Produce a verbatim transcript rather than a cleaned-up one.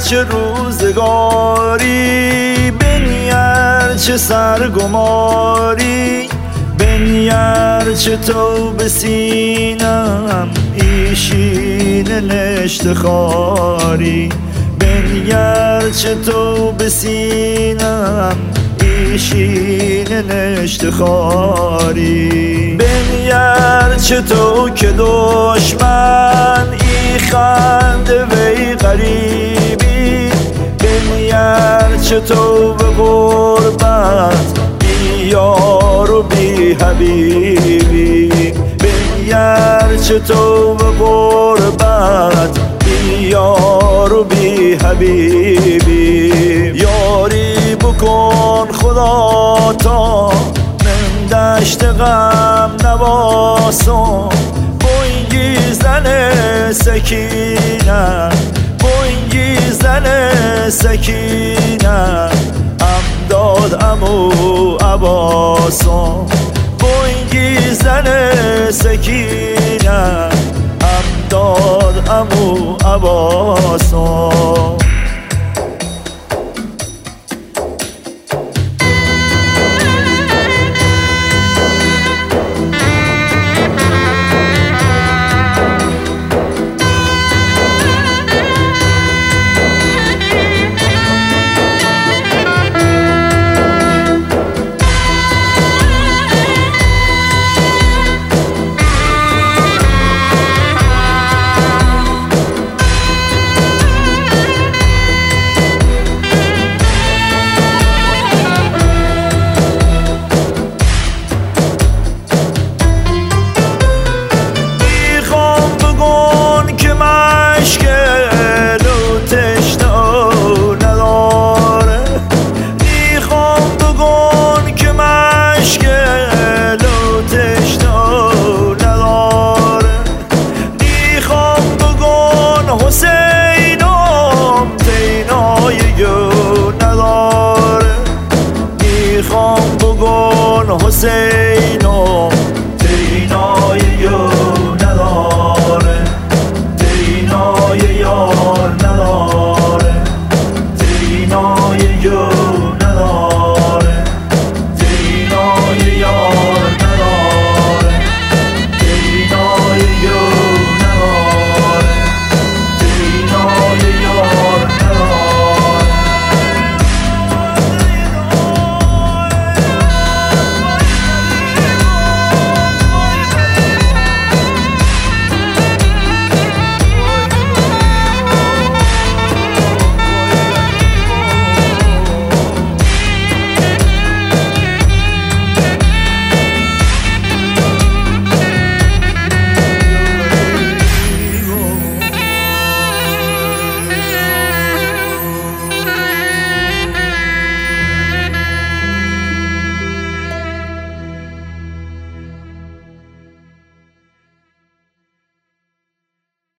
چه روزگاری، بنیر چه سرگماری، بنیر چه تو به سینم ایشین نشت خاری، بنیر چه تو به سینم ایشین نشت خاری، بنیر چه تو که دشمن ای خنده وی غریبی، بنیر چه تو به غربت بی یار و بی حبیبی، بنیر چه تو به غربت بی یار و بی حبیبی. یاری بکن خدا تا من دشت غم نواسم، بوینگی زن سکینه، بوینگی زن سکینه، امداد امو عباسم، بوینگی زن سکینه، امداد امو عباسم. حسینم